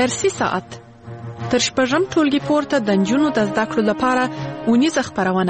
درسي ساعت تر شپږم ټولګي پورته د نجونو د زده کړو لپاره اونیزه خپرونه.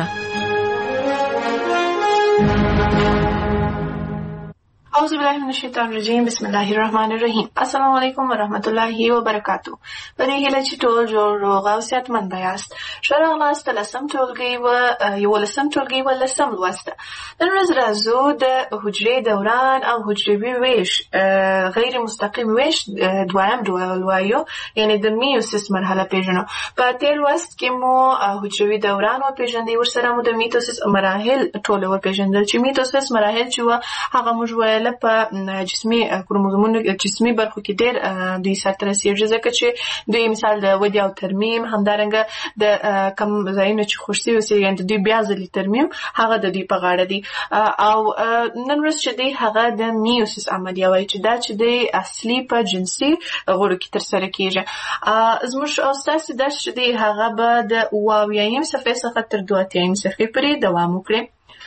اعوذ بالله من الشیطان الرجیم. بسم الله الرحمن الرحیم. السلام علیکم ورحمت الله وبرکاتو. په دې هیله چې ټول جوړ روغ او صحتمند یاست. ښه راغلاست لسم ټولګي و یولسم ټولګي و لسم لوست. نن ورځ راځو د حجرې دوران او حجروي ویش غیر مستقیم ویش دویم ډول وایو، یعنی د میوسیس مرحله پیژنو. په تیر لوست کې مو حجروي دوران او پیژندې، ورسره مو د میتوسیس مراحل ټول و پیژندل. چې میتوسیس مراحل چې و هغه موږ ویل په جسمي کروموزومونو جسمي برخو کې ډېر دوی سرته رسېږي، ځکه چې دوی مثال د ودې او ترمیم، همدارنګه د کم ځایونو چې خوشي اوسېږي، یعنې د دوی بیا ځلې ترمیم هغه د دوی په غاړه دی. او نن ورځ چې دی هغه د میوسیس عملیه وایي، چې دا چې دی اصلي په جنسي غړو کې ترسره کېږي. زموږ او ستاسې درس چې دی هغه به د اوویایم صفحې څخه تر 82یم صفحې پورې دوام وکړي.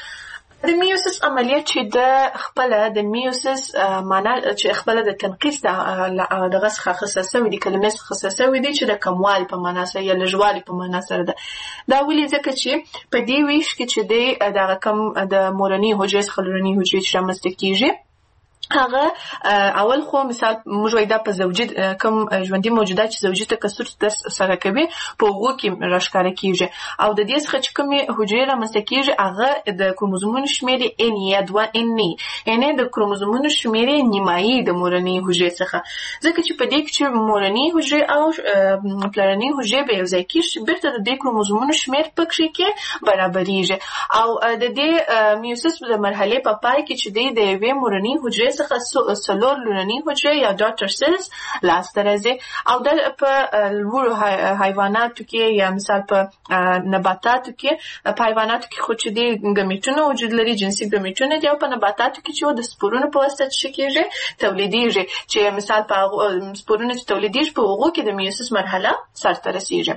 د میوسیس عملیه چې د خپله د میوسیس معنا چې خپله د تنقیص دغه څخه اخیستل سوي دي، کلمې څخه اخیستل سوي دي چې د کموالي په معنا سره یا لږوالي په معنا سره ده. دا ولې؟ ځکه چې په دې ویش کې چې دی دغه کم د مورنۍ حجرې څخه لومړنۍ حجرې چې رامنځته کېږي، هغه اول خو مثال موږ وایو دا په زوجي کوم ژوندي موجودات چې زوجي تکثر سره کوي په هغو کې راښکاره کېږي. او د دې څخه چې کومې حجرې رامنځته کېږي هغه د کروموزومونو شمېر یې ان یا 2 یعنې د کروموزومونو شمېر یې نیمایي د مورنۍ حجرې څخه، ځکه چې په دې کې چې مورنۍ حجرې او پلرنۍ حجرې به یو ځای کېږي، بېرته د دې کروموزومونو شمېر پکښې کې برابرېږي. او د دې میوسیس د مرحلې په پای کې چې دی د یوې مورنۍ حجرې څخه څلور لومړنۍ حجرې یا ډاټر سیلز لاسته راځي. او دا په لوړو حیواناتو کې یا مثال په نباتاتو کې، په حیواناتو کې خو چې دی ګمیټونه وجود لري، جنسي ګمیټونه دي، او په نباتاتو کې چې د سپورونو په واسطه څه کېږي تولیدېږي، چې مثال په سپورونه چې تولیدېږي په هغو کې د میوسیس مرحله سرته رسېږي.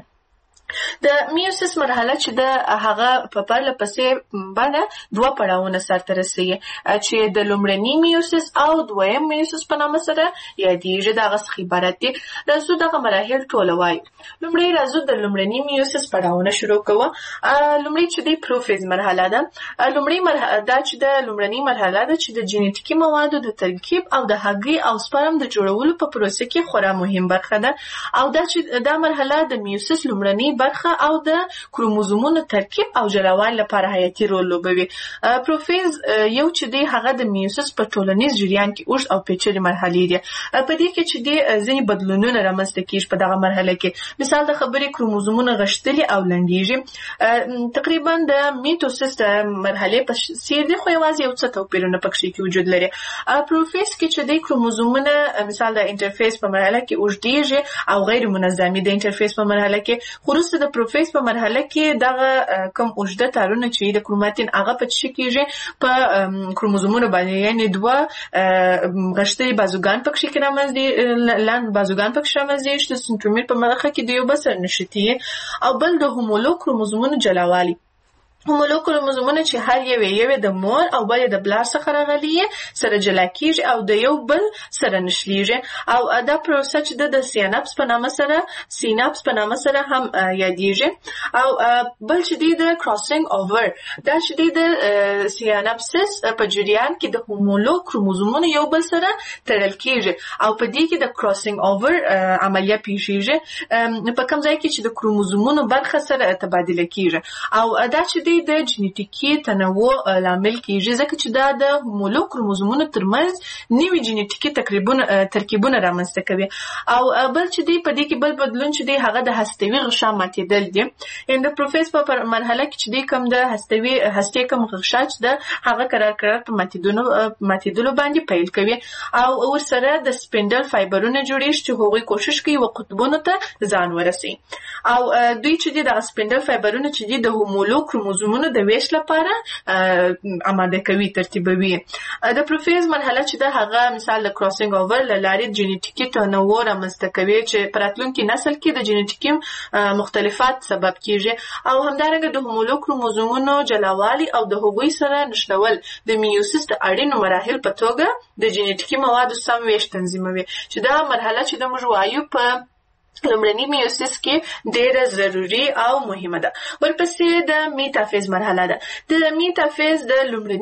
د میوسیس مرحله چې د هغه په پرله پسې بڼه دوه پړاوونه سرته رسوي، چې د لومړني میوسیس او دویم میوسیس په نامه سره یادېږي. دغه څخه عبارت دي. راځو دغه مراحل ټوله وایو. لومړی راځو د لومړني میوسیس پړاوونه شروع کوو. لومړی چې دی پروفیز مرحله ده. لومړی مرحله دا چې د لومړني مرحله ده چې د جینیټیکي موادو د ترکیب او د هګۍ او سپرم د جوړولو په پروسه کې خورا مهم برخه ده. او دا چې دا مرحله د میوسیس لومړني برخه او د کروموزومونو ترکیب او جلاوالي لپاره حیاتي رول لوبوي. پروفیز یو چې دی هغه د میوسیس په ټولنیز جریان کې اوږد او پیچلې مرحلې دي. په دې کې چې دی ځینې بدلونونه رامنځته کېږي په دغه مرحله کې. مثال د خبرې کروموزومونه غښتلي او لنډېږي، تقریبا د میټوسیس د مرحلې په څېر دي، خو یوازې یو څه توپیرونه پکښې کې وجود لري. پروفیز کې چې دی کروموزومونه مثال د انټرفیس په مرحله کې اوږدېږي او غیر منظمي د انټرفیس په مرحله کې، خو وروسته د پروفیز په مرحله کې دغه کم اوږده تارونه چې د کروماتین هغه په څه کېږي په کروموزومونو باندې، یعنې دوه غښتلي بازوګان پکښې کې رامنځته لاندې بازوګان پکښې رامنځته چې د سنترومیر په برخه کې د یو بل سره نښتي، او بل د هومولو کروموزومونو جلاوالي. هومولو کروموزومونه چې هر یو د مور او بل د پلار څخه راغلي سره جلا کېږي او د یو بل سره نښلېږي. او دا پروسه چې د سیناپس په نامه سره هم یادېږي. او بل چې دی د کراسینګ اوور، دا چې دی د سیناپسس په جریان کې د هومولو کروموزومونه یو بل سره تړل کېږي، او په دې کې د کراسینګ اوور عملیه پیښیږي په کوم ځای کې چې د کروموزومونو برخه سره تبادله کېږي. او دا چې د جینیټیکي تنوع لامل کېږي، ځکه چې دا د هومولو کروموزومونو ترمنځ نوي جینیټیکي ترکیبونه رامنځته کوي. او بل چې دی په دې کې بل بدلون چې دی هغه د هستوي غشا ماتېدل دي. یعنې د پروفیز په مرحله کې چې دی کوم د هستې کوم غشا چې ده هغه قرار په ماتېدلو باندې پیل کوي، او ورسره د سپینډل فایبرونه جوړېږي چې هغوی کوشش کوي و قطبونو ته ځان ورسوي. او دوی چې دی د سپینډل فایبرونه چې دی د هومولو کروموزومونو د ویش لپاره آماده کوي، ترتیبوي. د پروفیز مرحله چې ده هغه مثال د کراسینګ اوور له لارې جینیټیکي تنوع رامنځته کوي، چې په راتلونکي نسل کې د جینیټیکي مختلفات سبب کېږي. او همدارنګه د هومولو کروموزومونو جلاوالي او د هغوی سره نښلول د میوسیس د اړینو مراحل په توګه د جینیټیکي موادو سم ویش تنظیموي، چې دا مرحله چې د موږ وایو په لومړني میوسیس کې ډېره ضروري او مهمه ده. ورپسې د میتافیز مرحله ده. د میتافیز د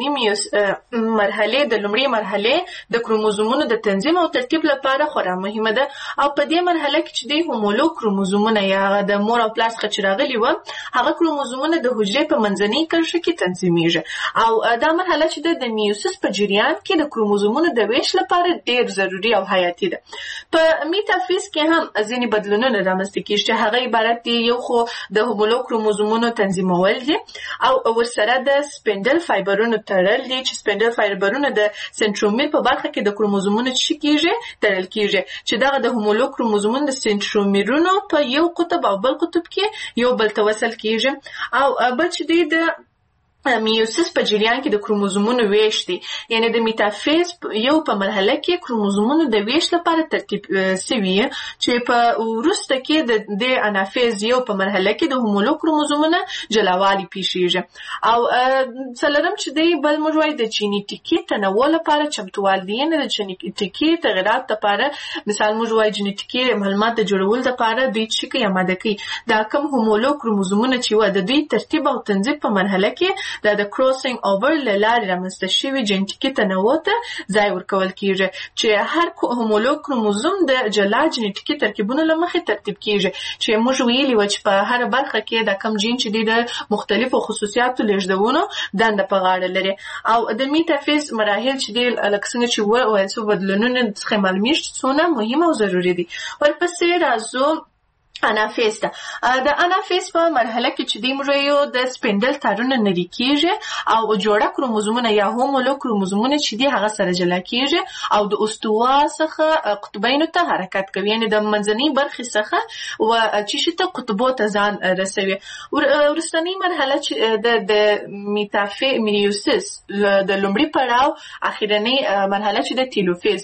لومړني مرحله د لومړۍ مرحله د کروموزومونو د تنظیم او ترتیب لپاره خورا مهمه ده او په دې مرحله کې چې د هومولوګ کروموزومونه یا د مور او پلار څخه چې راغلي و هغه کروموزومونه د حجرې په منځنۍ کرښه کې تنظیمیږي او دا مرحله چې د میوسیس په جریان کې د کروموزومونو د ویش لپاره ډېر ضروري او حیاتي ده. په میتافیز کې هم ځینې بدلونونه رامنځته کیږي چې هغه عبارت دي یو خو د هومولوګ کروموزومونو تنظیمول دي او ورسره د سپینډل فایبرونو تړل دي چې سپینډل فایبرونه د سنټرومیر په برخه کې د کروموزومونو کیږي تړل کیږي چې دغه د هومولوګ کروموزومونو د سنټرومیرونو په یو قطب او بل قطب کې یو بل ته وصل کیږي او بل چې د میوسیس په جریان کې د کروموزومونو ویش دي یعنی د میتافیز یو په مرحله کې کروموزومونو د ویش لپاره ترتیب سوي چې په وروسته کې د انافیز یو په مرحله کې د هومولوګ کروموزومونو جلاوالي پیښیږي او څلورم چې دی بل موږ وایو د جینیټیکي تنوع لپاره چمتووال دي یعنی د جینیټیکي تغیرات لپاره مثال موږ وایو جینیټیکي معلومات د جوړولو لپاره دوی چې کوي آماده کوي دا کوم هومولوګ کروموزومونه چې و د دوی ترتیب او تنظیم په مرحله کې د کروسینګ اوور لاره رامنځته شوی جینټیکي تنوع ته ځای ورکول کیږي چې هر هومولوګ کروموزوم د جلا جینټیکي ترکیبونو له مخې ترتیب کیږي چې موږ ویلي و چې په هر برخه کې د کم جین چې د مختلفو خصوصیاتو لېږدونو دنده په غاړه لري او د میتافیز مراحل چې د لکسنګ چې وایي څو بدلونونه څخه معلومیږي څونه مهم او ضروري دي. ورپسې راځو انافیز ده. د انافیز په مرحله کې چې د مریو د سپینډل تارونه نری کیږي او جوړه کروموزومونه یا هومولوګ کروموزومونه چې دی هغه سره جلا کیږي او د استوا څخه قطبینو ته حرکت کوي یعنی د منځنۍ برخې څخه و چې شته قطبو ته ځان رسوي. ورستنی مرحله چې د میوسیس د لومړي پړاو اخیرنی مرحله چې د تیلوفیز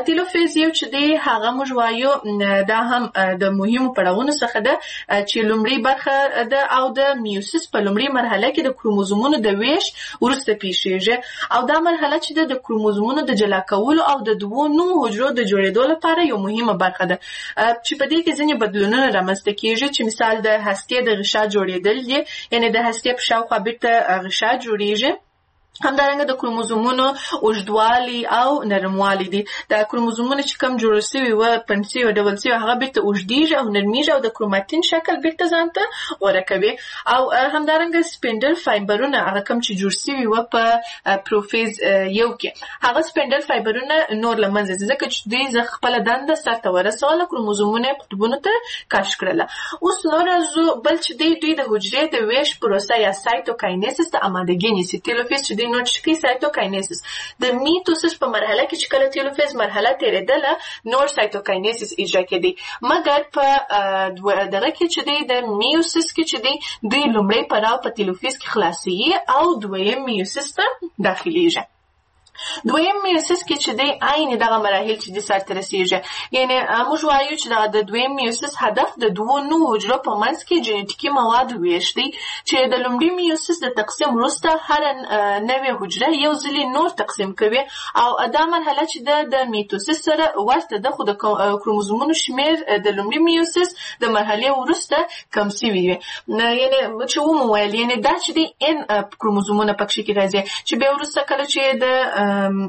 یو چې دی هغه موږ وایو دا هم د مهمو پړاو څخه ده چې لومړی برخه ده او د میوسیس په لومړی مرحله کې د کروموزومونو د ویش ورسته پیښیږي او دا مرحله چې د کروموزومونو د جلا کولو او د دوو نوو حجرو د جوړېدو لپاره یو مهمه برخه ده چې په دې کې ځینې بدلونونه رامنځته کیږي چې مثال د هستې د غشا جوړېدل دي یعنی د هستې په شاوخوا بیرته غشا جوړیږي همدارنګه د کروموزومونو اوږدوالي او نرموالي دي. د کروموزومونو چې کم جوړ شوي و پنسي او ډبل سي هغه بیرته اوږدیږي او نرمیږي او د کروماتین شکل بیرته ځان ته غوره کوي او همدارنګه سپینډل فایبرونه هغه کم چې جوړ شوي و په پروفیز یو کې هغه سپینډل فایبرونه نور له منځه ځي ځکه چې دوی خپله دنده سرته ورسوله کروموزومونه قطبونو ته کش کړله. اوس نور بل چې دوی د حجرې د ویش پروسه یا سایتوکاینیسس ته آمادګي نیسي. تیلوفیز چې نو چې سایتوکاینیسس د میټوسس په مرحله کې چې کله تیلوفیز مرحله تیریدله نور سایتوکاینیسس اجرا کېدی مګر په دغه کې چې د میوسیس کې چې دوی لومړی پړاو په تیلوفیز کې خلاصي او دویم میوسیس ته داخليږي. دویم میوسیس کې چې دی عین دغه مراحل چې د سرته رسیږي یعنی موږ وایو چې د دویم میوسیس هدف د دوو نوو حجرو په منځ کې جینیټیکي مواد ویش دی چې د لومړي میوسیس د تقسیم وروسته هر نوې حجره یو ځلې نور تقسیم کوي او دا مرحله چې د میټوسیس سره ورته ده خو د کروموزومونو شمیر د لومړي میوسیس د مرحلې وروسته کم شوی وي یعنی چې ومویل یعنی دا چې دی ان کروموزومونه پکې کې راځي چې به وروسته کله چې د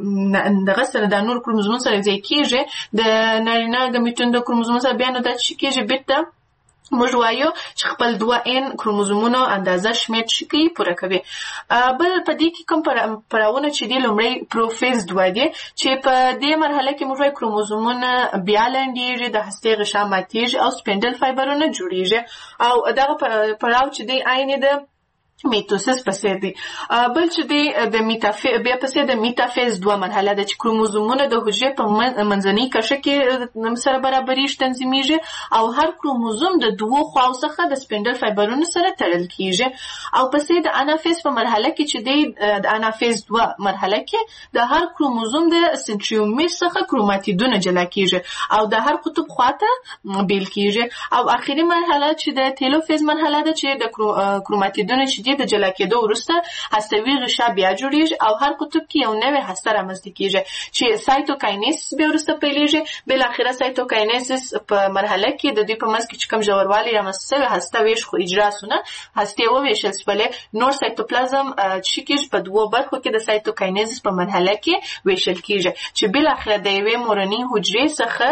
دغه سره د نور کروموزومونو سره ځای کیږي د نارینه ګمیټون د کروموزوم سره بیا نو دا چې کیږي بیرته موږ وایو چې خپل 2n کروموزومونو اندازه شمېر شي پوره کوي. بل په دې کې کوم پړاوونه چې دی لومړی پروفیز 2 دی چې په دې مرحله کې موږ وایو کروموزومونه بیا لنډیږي د هستې غشا ماتیږي او سپینډل فایبرونه جوړیږي او دغه پړاو چې دی عین د میټوسیس پسې دی. بل چې دی د بیا پسې د میټافیز 2 مرحله ده چې کروموزومونه د حجرې په منځنۍ کرښه کې سره برابرېږي تنظیمیږي او هر کروموزوم د دوو خواو څخه د سپینډل فایبرونو سره تړل کیږي او پسې د انافیز په مرحله کې چې دی د انافیز 2 مرحله کې د هر کروموزوم د سنټریومیر څخه کروماتیدونه جلا کیږي او د هر قطب خواته بیل کیږي او اخري مرحله چې د تیلوفیز مرحله ده چې د کروماتیدونه چې حجرې د جلا کېدو وروسته هستوي غشا بیا جوړیږي او هر قطب کې یو نوې هسته رامنځته کیږي چې سایتوکاینیسس بیا وروسته پیلېږي. بالاخره سایتوکاینیسس په مرحله کې د دوی په منځ کې چې کوم ژوروالی رامنځته شوی هسته ویش خو اجرا سونه هستې وویشل شولې. نور سایتوپلازم چې کېږي په دوو برخو کې د سایتوکاینیسس په مرحله کې ویشل کېږي چې بالاخره د یوې مورنۍ حجرې څخه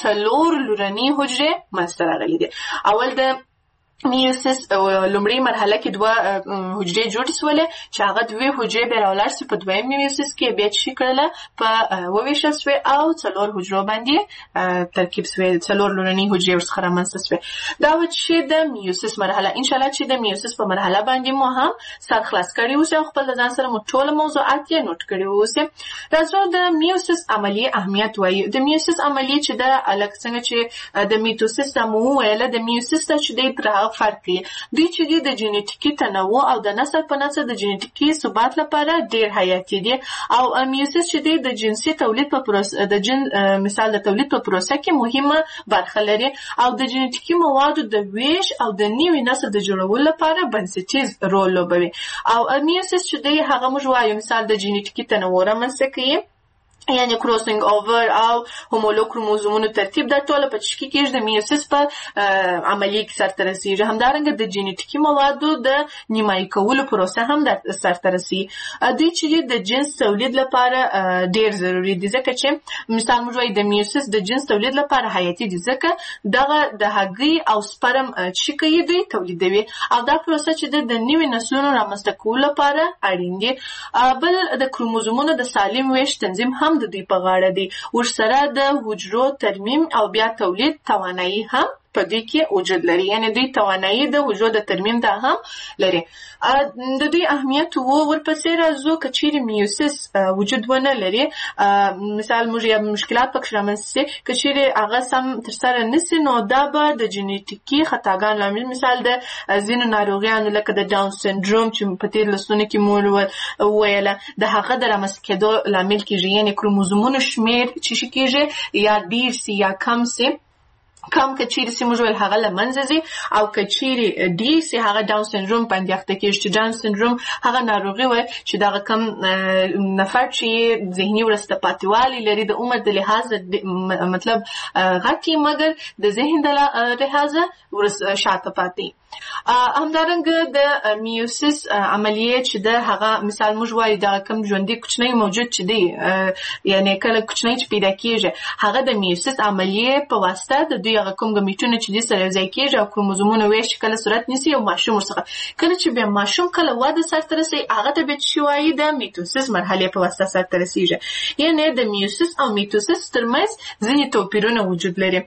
4 لورنۍ حجرې منځته راغلي دي. اول د میوسس لومړی مرحله کې 2 حجرې جوړې شولې چې هغه 2 حجرې به راولاړ شي په دویم میوسس کې بیا چې کړله په وویشل شوې او 4 حجرو باندې ترکیب شوې 4 لورنۍ حجرې ورڅخه رامنځته شوې. دا و چې د میوسس مرحله ان شاء الله چې د میوسس په مرحله باندې مو هم سر خلاص کړی اوسه او خپل ځان سره مو ټول موضوعات یې نوٹ کړی اوسه. راځو د میوسس عملیه اهمیت وایي. د میوسس عملیه چې د الګ څنګه چې د میټوسس سمو ویل د میوسس ته چې د فرق کوي. دوی چې د جینیټیکي تنوع او د نسل په نسل د جینیټیکي ثبات لپاره ډیر حیاتي دي او میوسس چې د جنسي تولید په پروسه د جن مثال د تولید په پروسه کې مهمه برخه لري او د جینیټیکي موادو د ویش او د نوي نسل د جوړولو لپاره بنسټیز رول لوبوي. او میوسس چې د هغه موږ وایو مثال د جینیټیکي تنوع رامنځته کوي یعنی کروسینګ اوور او هومولوګ کروموزومونو ترتیب د ټوله په تشکیل کې د میوسس په عملیه کې سرته رسیږي. همدارنګه د جینیټیکي موادو د نیمایي کولو پروسه هم د سرته رسیږي. دوی چې د جنس تولید لپاره ډیر ضروري دي ځکه چې مثال موږ وایو د میوسس د جنس تولید لپاره حیاتي دي ځکه دغه د هګۍ او سپرم چې کوي دوی تولیدوي او دا پروسه چې د نوي نسلونو رامنځته کولو لپاره اړین دي. بل د کروموزومونو د سالم ویش تنظیم هم د دوی په غاړه دی. ورسره د حجرو ترمیم او بیا تولید توانایي هم په دوی کې وجود لري یعنی دوی توانایي د حجرو د ترمیم دا هم لري. د دوی اهمیت ورپسې راځو که چیرې میوسس وجود ونه لري مثال موږ یا مشکلات پکې رامنځته شي که چیرې هغه سم ترسره نشي نو دا به د جینیټیکي خطاګانو لامل مثال د ځینو ناروغیانو لکه د ډاون سنډروم چې په تیر لسونه کې مو وویله د هغه د رامنځته کېدو لامل کېږي یعنی کروموزومونو شمیر چې کېږي یا ډیر سي یا کم سي کم کچيري سي موږ ول هغه لمنځه زی او کچيري ډي سي هغه ډاون سندروم باندې اخته کېږي چې ډاون سندروم هغه ناروغي وي چې دا کم نفر چې ذهني ورسته پاتېوالی لري د عمر د لحاظ مطلب غټي مګر د ذهن د لحاظ ورس شاته پاتې. همدارنګه د میوسس عملیه چې د هغه مثال موږ وایو دا کم ژوندۍ کوچنی موجود چې دی یعنی کله کوچنی چې پیدا کېږي هغه د میوسس عملیه په واسطه د دوی هغه کوم ګمیټونه چې د سره ځای کېږي او کروموزومونه ویش کله صورت نیسي او ماشوم ورڅخه کله چې به ماشوم کله واده سره رسي هغه د بچوایي د میټوسس مرحله په واسطه سره رسیږي یعنی د میوسس او میټوسس ترمنځ ځینې توپیرونه وجود لري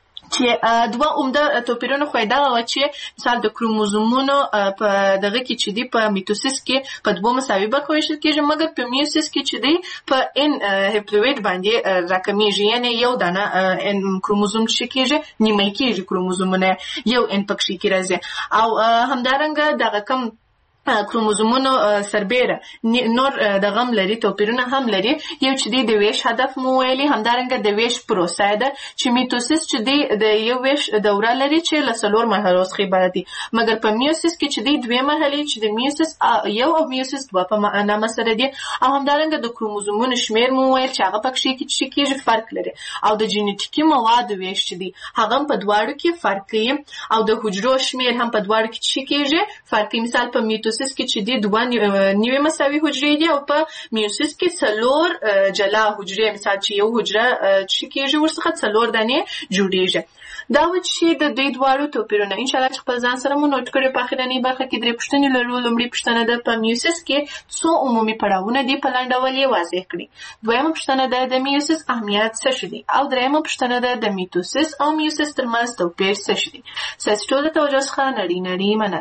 چې دوه عمده توپیرونه خو دا و چې مثال د کروموزومونو په دغه کې چې دی په میټوسس کې په دوه مساوي برخو ویشل کېږي مګر په میوسس کې چې دی په ان هپلوئید باندې راکمیږي یعنی یو دانه ان کروموزوم چې کېږي نیمه کېږي کروموزومونه یو ان پکې کې راځي او همدارنګه دغه کم کروموزومونو سربېره نور د غم لري توپیرونه هم لري یو چې دی د ویش هدف مو ویلي همدارنګه د ویش پروسه ده چې میټوسس چې دی د یو ویش دوره لري چې له 4 مرحلو څخه عبارت دي مګر په میوسس کې چې دی 2 مرحلې چې د میوسس یو او میوسس 2 په نامه سره دي او همدارنګه د کروموزومونو شمیر مو ویل چې هغه پکې کې چې فرق لري او د جینیټیکي موادو ویش چې دی هغه په دواړو کې فرق کوي او د حجرو شمیر هم په دواړو کې چې کېږي فرق مثال په میټوسس کې چې دی 2 نیمه مساوي حجرې دي او په میوسس کې 4 جلا حجرې مثال چې یو حجره چې کېږي ورڅخه 4 دانې جوړیږي. دا و چې د دوی دواړو توپیرونه ان شاء الله خپل ځان سره مو نوٹ کړئ. په اخرنۍ برخه کې درې پوښتنې لرو. لومړی پوښتنه ده په میوسس کې څو عمومي پړاوونه دي په لاندې ډول یې واضح کړئ. دویمه پوښتنه ده د میوسس اهمیت څه شي دي او دریمه پوښتنه ده د میټوسس او میوسس ترمنځ توپیر څه شي دي. ستاسو ټول توجه څخه نړۍ مننه.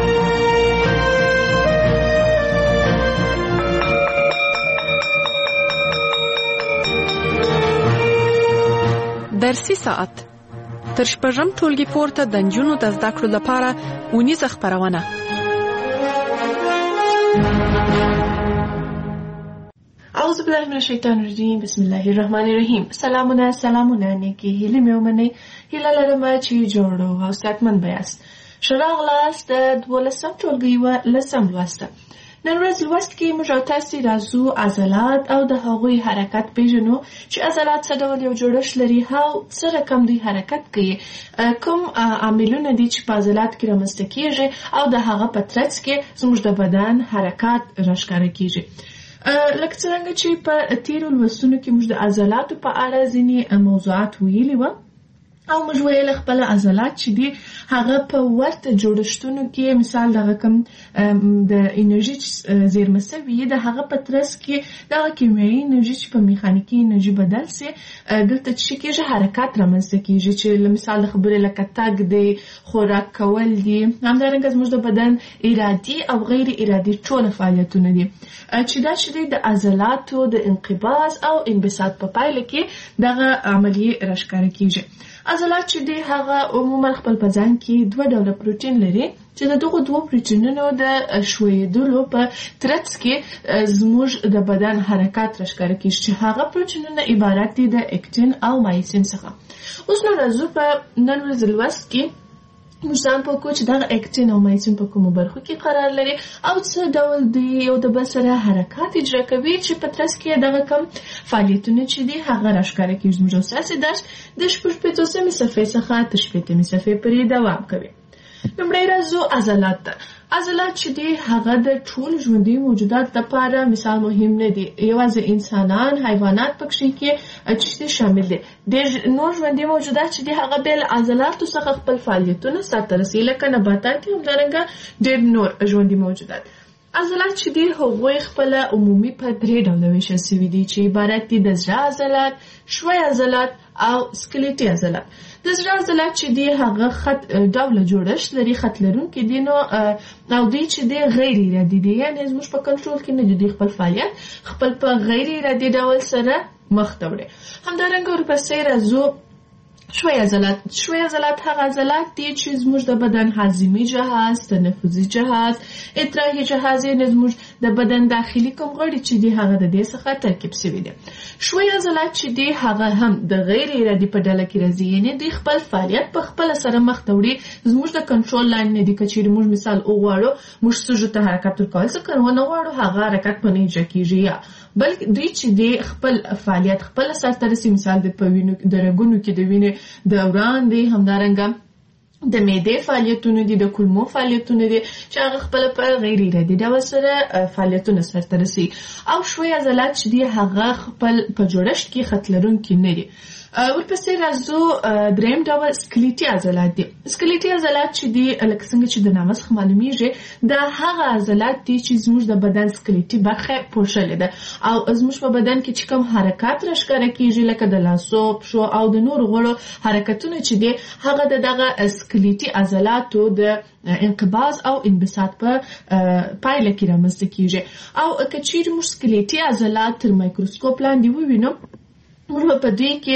درسي ساعت تر شپږم ټولګي پورته د نجونو د زده کړو لپاره اونیزه خپرونه. اعوذ بالله من الشیطان الرجیم. بسم الله الرحمن الرحیم. سلامونه نیکی هیله مې ومنئ. هیله لرم چې جوړو او صحتمند بیاست. ښه راغلاست د 12 ټولګي لسم لوست. نن ورځ لوست کې موږ او تاسې راځو عضلات او د هغوی حرکت پیژنو چې عضلات څه ډول یو جوړښت لري او څه رقم دوی حرکت کوي، کوم عاملونه دي چې په عضلات کې رامنځته کیږي او د هغه په ترڅ کې زموږ د بدن حرکات راښکاره کیږي. لکه څنګه چې په تیرو لوستونو کې موږ د عضلاتو په اړه ځینې موضوعات ویلي وو او موږ ویل خپل عضلات چې دي هغه په ورته جوړښتونو کې مثال دغه کوم د انرژي زیرمه سوي د هغه په ترڅ کې دغه کیمیاوي انرژي چې په میخانیکي انرژي بدل سي دلته چې کېږي حرکات رامنځته کېږي چې مثال د خبرې لکه تګ دی، خوراک کول دي، همدارنګه زموږ د بدن ارادي او غیر ارادي ټول فعالیتونه دي چې دا چې د عضلاتو د انقباض او انبساط په پایله کې دغه عملیه راښکاره کېږي. عضلات چې دی هغه عموما خپل په ځان کې 2 ډوله پروتین لري چې د دغه 2 پروتینونو د ښویېدلو په ترڅ کې زموږ د بدن حرکات راښکاره کېږي چې هغه پروتینونه عبارت دي د اکتین او مایسین څخه. اوس نو راځو په نن ورځ لوست کې موږ ځان پوهکو چې دغه اکتین او مایسین په کومو برخو کې قرار لري او څه ډول دوی یو د بل سره حرکات اجرا کوي چې په ترڅ کې دغه کوم فعالیتونه چې دي هغه راښکاره کېږي. زموږ ستاسې درس د 45مې صفحې څخه تر 60مې صفحې پورې دوام کوي. لومړی راځو عضلات ته. عضلات چې دي هغه د ټول ژوندي موجودات لپاره مثال مهم نه دي، یوازې انسانان، حیوانات پکې کې چې شامل دي. د نور ژوندي موجودات چې دي هغه بل عضلاتو څخه خپل فعالیتونه سرته رسوي لکه نباتات هم همدارنګه ډېر نور ژوندي موجودات. عضلات چې دي هغوی خپل عمومي په 3 ډوله ویشل شوي دي چې عبارت دي د زړه عضلات، ښوی عضلات او سکلیټي عضلات. د زړه عضلات چې دي هغه خط ډوله جوړښت لري، خط لرونکي دي نو او دوی چې دي غیر ارادي دي، یعنې زموږ په کنټرول کې نه دي، دوی خپل فعالیت خپل په غیر ارادي ډول سره مخ ته وړي. همدارنګه ورپسې راځو ښوی عضلات. ښوی عضلات هغه عضلات دي چې زموږ د بدن هاضمي جهاز، تنفسي جهاز، ادراکي جهاز، یعنې زموږ د بدن داخلي کوم غړي چې دي هغه د دې څخه ترکیب شوي دي. ښوی عضلات چې دي هغه هم د غیر ارادي په ډله کې راځي، یعنې دوی خپل فعالیت په خپله سره مخ ته وړي، زموږ د کنټرول لاندې نه دي. که چیرې موږ مثال وغواړو موږ سږو ته حرکت ورکول څه که ونه غواړو هغه حرکت په نه اجرا کېږي، یا بلکې دوی چې دي خپل فعالیت خپله سرته رسي. مثال د په وینو د رګونو کې د وینې دوران دی، همدارنګه د معدې فعالیتونه دي، د کولمو فعالیتونه دي چې هغه خپل په غیر ارادي ډول سره فعالیتونه سرته رسي. او ښوی عضلات چې دي هغه خپل په جوړښت کې خط لرونکي نه دي. ورپسې راځو دریم ډول سکلیټي عضلات دي. سکلیټي عضلات چې دي لکه څنګه چې د نامه څخه معلومیږي دا هغه عضلات دي چې زموږ د بدن سکلیټي برخه پوښلې ده او زموږ په بدن کې چې کوم حرکات راښکاره کېږي لکه د لاسو، پښو او د نورو غړو حرکتونه چې دي هغه د دغه سکلیټي عضلاتو د انقباض او انبساط په پایله کې رامنځته کېږي. او که چیرې موږ سکلیټي عضلات تر مایکروسکوپ لاندې ووینو موږ په دوی کې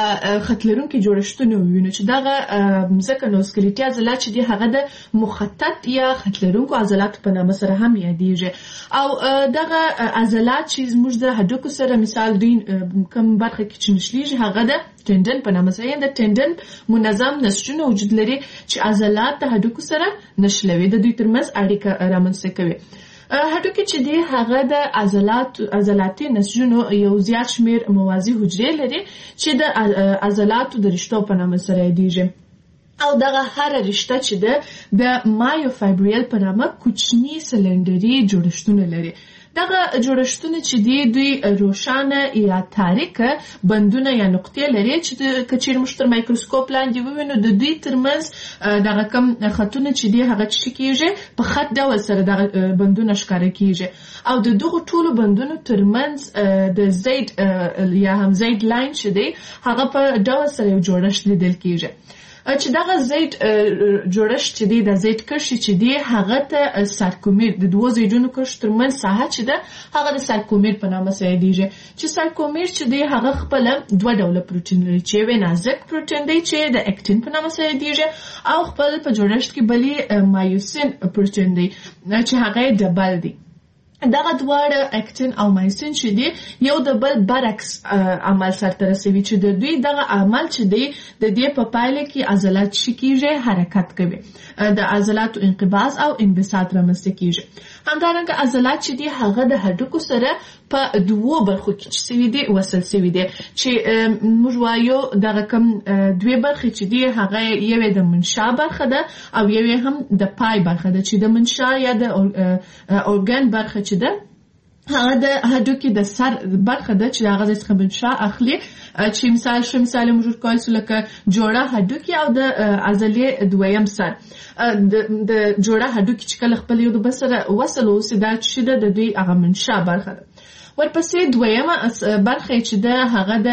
خط لرونکي جوړښتونه ووینو چې دغه ځکه نو سکلیټي عضلات چې دي هغه د مخطط یا خط لرونکو عضلاتو په نامه سره هم یادیږي. او دغه عضلات چې زموږ د هډوکو سره مثال دوی کوم برخه کې چې نښلېږي هغه د ټندن په نامه سره، د ټندن منظم نسجونه وجود لري چې عضلات د هډوکو سره نښلوي، د دوی ترمنځ اړیکه رامنځته کوي. هډوکي چې دی هغه د عضلاتي نسجونو یو زیات شمیر موازي حجرې لري چې د عضلاتو د رشتو په نامه سره یادیږي. او دغه هر رشته چې ده د مایوفایبریل په نامه کوچني سلندري جوړښتونه لري. دغه جوړښتونه چې دي دوی روښانه یا تاریکه بندونه یا نقطې لري چې که چیرې موږ تر مایکروسکوپ لاندې ووینو د دوی ترمنځ دغه کم خطونه چې دي هغه څه کېږي په خط ډول سره دغه بندونه ښکاره کېږي. او د دغو ټولو بندونو ترمنځ د زید یا هم زید لاین چې دی هغه په ډول سره یو جوړښت لیدل کېږي چې دغه زید جوړښت چې دی د زید کرښې چې دی هغه ته سارکومیر د دوو زیدونو کرښو ترمنځ ساحه چې ده هغه د سارکومیر په نامه سره یادیږي. چې سارکومیر چې دی هغه خپله 2 ډوله پروتین لري چې یو نازک پروتین دی چې د اکتین په نامه سره یادیږي او خپل په جوړښت کې بلې مایوسین پروتین دی چې هغه ډبل دی. دغه دواړه اکتین او مایسین چې دي یو د بل برعکس عمل سرته رسوي چې د دوی دغه عمل چې دی د دې په پایله کې عضلات شکیږي حرکت کوي د عضلاتو انقباض او انبساط رامنځته کیږي. همدارنګه عضلات چې دي هغه د هډوکو سره په دوو برخو کې چې سوي دي وصل سوي دي چې موږ وایو دغه کوم دوی برخې چې دي هغه یوې د منشا برخه ده او یوې هم د پای برخه ده چې د منشا یا د اورګان برخه چې ده هغه د هډوکي د سر برخه ده چې هغه څخه منشا اخلي چې مثال موږ کولی لکه جوړه هډوکي او د عضلې دویم سر د جوړه هډوکي چې کله خپل یو د بل سره وصل اوسي دا چې د دوی هغه منشا برخه ده. ورپسې دویمه برخه چې ده هغه د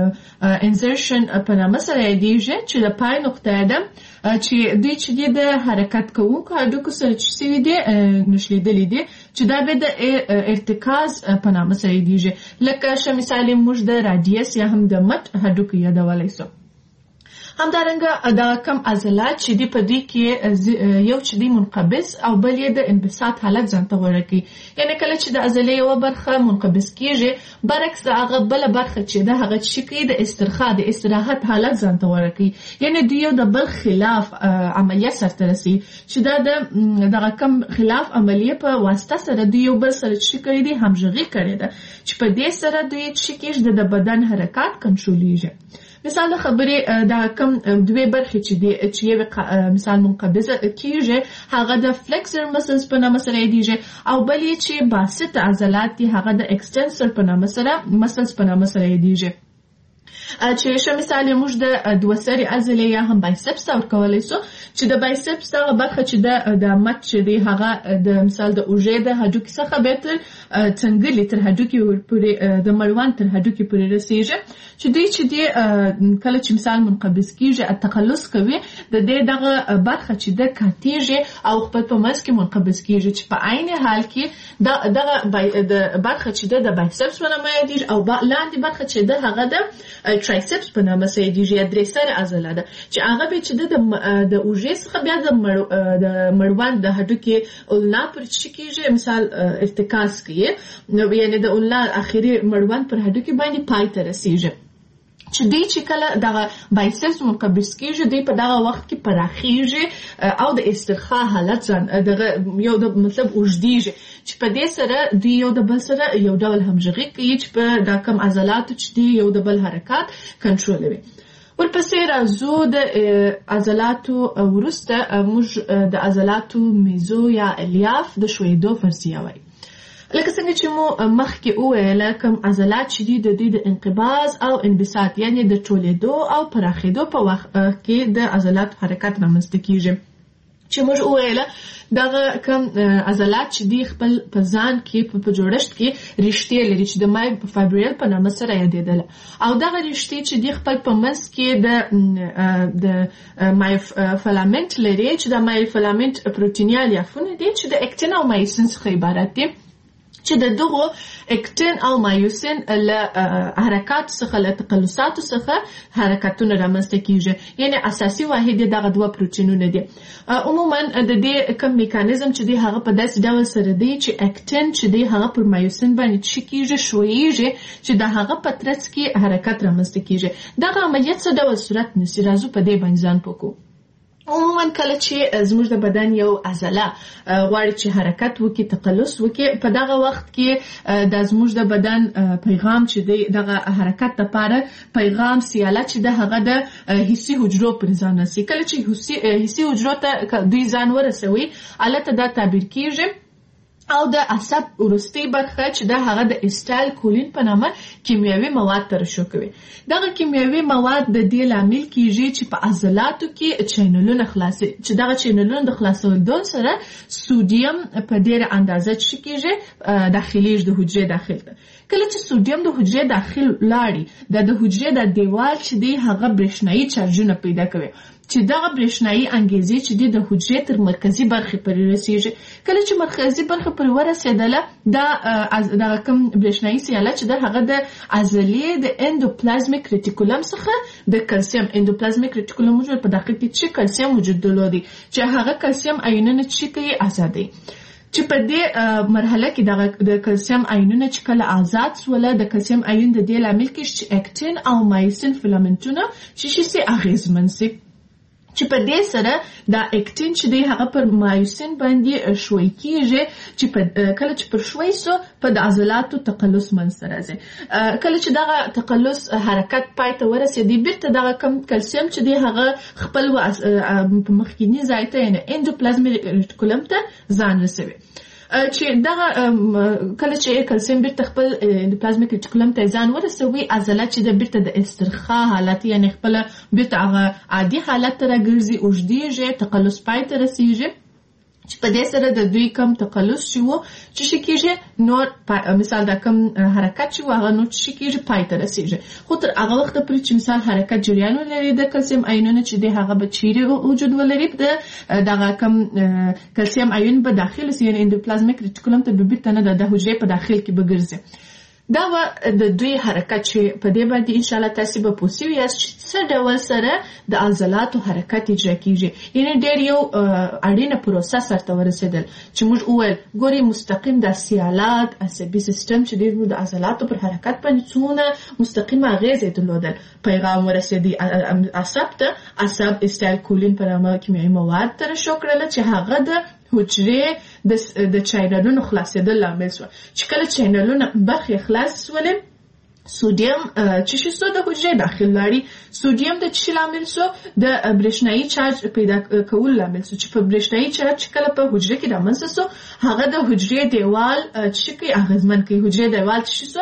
انزرشن په نامه سره یادیږي چې د پای نقطه ده چې دوی چې د حرکت کوونکو هډوکو سره چې سوي دي نښلیدلي دي چې دا به د ارتکاز په نامه سره یادیږي لکه مثال موږ د رادیس یا هم د مټ هډوکو یادولی سو. همدارنګه دا کم عضلات چې دی په دې کې یو چې دی منقبض او بل یې د انبساط حالت ځان ته غوره کوي. یعنی کله چې د عضلې یو برخه منقبض کیږي برعکس د هغه بل برخه چې د هغه چې کوي د استرخاء د استراحت حالت ځان ته غوره کوي. یعنی دوی یو د بل خلاف عملیه سرته رسي چې دا دغه کم خلاف عملیه په واسطه سره دوی یو بل سره چې کوي دي همغږي کړي ده چې په دې سره دوی چې کېږي د بدن حرکت کنټرولېږي. مثال خبرې دا کم دوی برخې چې دی چې یو مثال منقبضه کیږي هغه د فلکسر مسلز په نامه سره یادیږي او بل یې چې باسط عضلات دي هغه د ایکسټنسر په نامه سره مسلز په نامه سره یادیږي. چې مثال موږ د دوه سري عضلې یا هم بایسپس ورکولی سو چې د بایسپس دغه برخه چې د مټ چې دی هغه د مثال د اوږې د هډوکي څخه به تر څنګلې تر هډوکي پورې د مړوند تر هډوکي پورې رسیږي چې دوی چې دی کله چې مثال منقبض کیږي تقلص کوي د دې دغه برخه چې د کاتیږي او خپل په منځ کې منقبض کیږي چې په عین حال کې دغه د برخه چې د بایسپس په نامه یادیږي او لاندې برخه چې د هغه د ترایسپس په نامه سره یادیږي یا درې سره عضله ده چې هغه به چې د اوږې څخه بیا د مړوند د هډوکي اولنا پر چې کیږي مثال ارتکاز کوي نو یعنی د اولنا اخري مړوند پر هډوکي باندې پای ته رسیږي چې دوی چې کله دغه بایسپس منقبض کیږي دوی په دغه وخت کې پراخیږي او د استرخاء حالت دغه یو د مطلب اوږدیږي چې په دې سره دوی یو د بل سره یو ډول همغږي کوي چې په دا کم عضلاتو چې دی یو د بل حرکات کنټرولوي. ورپسې راځو د عضلاتو وروسته موږ د عضلاتو میزو یا الیاف د ښویېدو فرضیه وایي. لکه څنګه چې مو مخکې وویله کوم عضلات چې دي د دوی د انقباض او انبساط یعنی د ټولېدو او پراخېدو په وخت کې د عضلاتو حرکت رامنځته کیږي چې موږ وویله دغه کوم عضلات چې دی خپل په ځان کې په جوړښت کې رشتې لري چې د مایوفایبریل په نامه سره یادېدله او دغه رشتې چې دی خپل په منځ کې د مایوفیلامنټ لري چې د مایوفیلامنټ پروتیني الیافونه دي چې د اکتین او مایوسین څخه عبارت دي چې د دغو اکتین او مایوسین له حرکات څخه له تقلصاتو څخه حرکتونه رامنځته کیږي یعنی اساسي واحد دغه دوه پروتینونه دي. عموما د دې کوم میکانیزم چې دی هغه په داسې ډول سره دی چې اکتین چې دی هغه پر مایوسین باندې چې کیږي شویږي چې د هغه په ترڅ کې حرکت رامنځته کیږي. دغه عملیات څه ډول صورت نیسي راځو په دې باندې ځان پوکو. عموما کله چې زموږ د بدن یو عضله غواړي چې حرکت وکړي تقلص وکړي په دغه وخت کې د زموږ د بدن پیغام چې دی دغه حرکت لپاره پیغام سیاله چې د هغه د حسي حجرو پر ځان رسي. کله چې حسي حجرو ته دوی ځان ورسوي البته دا تعبیر کیږي او د عصب وروستۍ برخه چې د هغه د اسټایل کولین په نامه کیمیاوي مواد ترشح کوي. دغه کیمیاوي مواد د دې لامل کیږي چې په عضلاتو کې چینلونه خلاصي چې دغه چینلونه د خلاصولو سره سودیم په ډیره اندازه چې کیږي داخليږي د حجرې داخل ته. کله چې سودیم د حجرې داخل لاړي د حجرې د دیوال چې دی هغه برېښنايي چارجونه پیدا کوي چې دغه برېښنايي انګیزې چې د حجرې تر مرکزي برخې پورې رسیږي. کله چې مرکزي برخه پورې ورسېدله دغه کوم برېښنايي سیاله چې د هغه د عضلې د اندوپلازمیک ریټیکولم څخه د کلسیم اندوپلازمیک ریټیکولم موجود په داخل کې چې کلسیم وجود درلودي چې هغه کلسیم آیونونه چې کوي آزادي. چې په دې مرحله کې د کلسیم آیونونه چې کله آزاد سوله د کلسیم آیون د دې لامل کې چې اکټین او مایسین فیلامنټونه چې شي اغیزمن سي چې په دې سره دا اکټین چې دی هغه پر مایوسین باندې شوي کیږي چې کله چې پر شوي سو په د عضلاتو تقلص منځته راځي کله چې دغه تقلص حرکت پای ته ورسېږي بیرته دغه کم کلسیم چې دی هغه خپل په مخکینی ځای ته یعنی اندوپلازمیک ریټیکولم ته ځان رسوي چې دغه کله چې کلسیم بیرته خپل اندوپلازمیک ریټیکولم ته ځان ورسوي عضلات چې د بیرته د استرخاء حالت یعنی خپل بیرته هغه عادي حالت ته راګرځي اوږدیږي تقلص پای ته رسیږي چې په دې سره د دوی کم تقلص چې وو چې شي کېږي نور مثال دا کم حرکت چې هغه نور شي کېږي پای ته رسیږي خو تر هغه وخت پورې چې مثال حرکت جریان ولري د کلسیم آیونونه چې دی هغه به چیرې وجود ولري دغه کم کلسیم آیون به داخل سي یعنی اندوپلازمیک ریټیکولم ته به بیرته نه د حجرې په داخل کې به ګرځي دا د دوی حرکت چې په دې باندې ان شاء الله تاسو به پوښتنه یاست چې څه ډول سره د عضلاتو حرکت اجرا کیږي یعنی ډېر یو اړینه پروسه سره ورسېدل چې موږ وویل ګوري مستقیم د سیالات عصبي سیستم چې د عضلاتو پر حرکت باندې څونه مستقیمه اغیزه درلودل پیغام ورسېدي عصب استایلکولین پر عمل کیمیاوي مواد تر شو کړل چې هغه د حجرې د چینلونو خلاصېدل لامل شو چې کله چینلونه برخې خلاص شول سودیم چې شو د حجرې داخل لري سودیم د چی لامل شو د برېښنايي چارج پیدا کول لامل شو چې په برېښنايي چارج کله په حجرې کې رامنځته شو هغه د حجرې دیوال چې کې اغیزمن کوي حجرې دیوال چې شو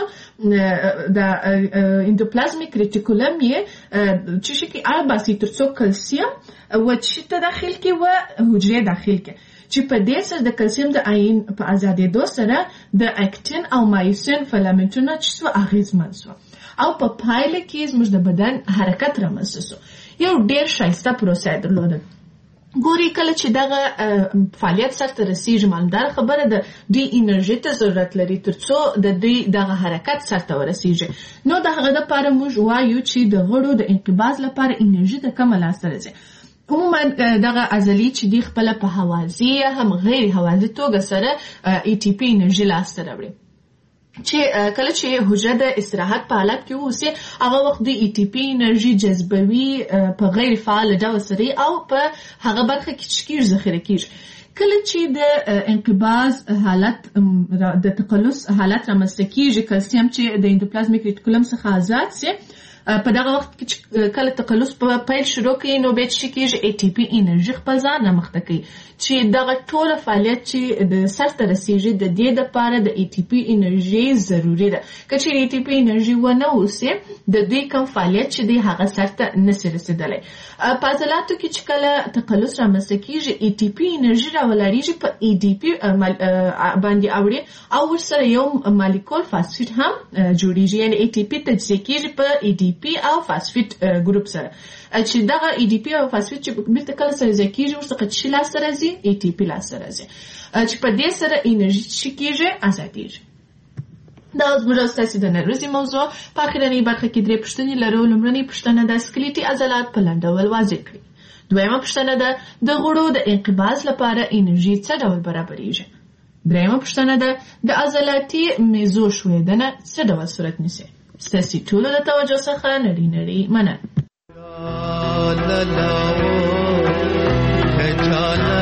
د اندوپلازمیک ریټیکولم یې چې کې ارباسي ترڅو کلسیم و چې ته داخل کې و حجرې داخل کې چې په دې سره د کلسیم د آیون په آزادېدو سره د اکټین او مایوسین فیلامنټونه چې سو اغیزمن شو او په پایله کې زموږ د بدن حرکت رامنځته شو یو ډېر ښایسته پروسه درلوده ګوري کله چې دغه فعالیت سره رسیږي مالدار خبره ده دوی انرژي ته ضرورت لري ترڅو د دوی دغه حرکت سره ورسیږي نو دغه لپاره موږ وایو چې د غړو د انقباض لپاره انرژي د کومه لاسته راځي عموما دغه عضلې چې دی خپل په حوازي هم غیر حوازي توګه سره ATP انرژي لاسته راوړي چې کله چې حجره د استراحت په حالت کې اوسي هغه وخت د ATP انرژي جذبوي په غیر فعال ډول سره او په هغه برخه کې چې ذخیره کیږي کله چې د انقباض حالت د تقلص حالت رامنځته کیږي کلسیم چې د اندوپلازمیک ریټیکولم څخه آزاد سي په دغه وخت کې کله تقلص په پیل شروع کوي نو به چې کېږي ATP انرژي خپل ځان رامخته کوي چې دغه ټول فعالیت چې د سر ته رسیږي د دې لپاره د ATP انرژي ضروری ده که چې ATP انرژي ونه اوسي د دې کوم فعالیت چې دی هغه سر ته نشي رسیدلی په عضلاتو کې چې کله تقلص رامنځته کېږي ATP انرژي راولاړېږي په ADP باندې اوړي او ورسره یو مالیکول فاسفیټ هم جوړیږي یعنی ATP تجزیه کېږي په ADP او فاسفیټ ګروپ سره چې دغه ADP او فاسفیټ چې بیرته کله سره ځای کېږي ورڅخه چې لاسته راځي ATP لاسته راځي چې په دې سره انرژي چې کېږي ازادېږي دا زموږ ستاسو د نن ورځې موضوع په اخرنۍ برخه کې درې پوښتنې لرو لومړنۍ پوښتنه د سکلیټي عضلات په لنډ ډول واضح کړئ دویمه پوښتنه ده د غړو د انقباض لپاره انرژي څه ډول برابرېږي دریمه پوښتنه ده د عضلاتي میزو ښویدنه څه ډول صورت نیسي ستاسو ټولو د توجه څخه نړۍ مننه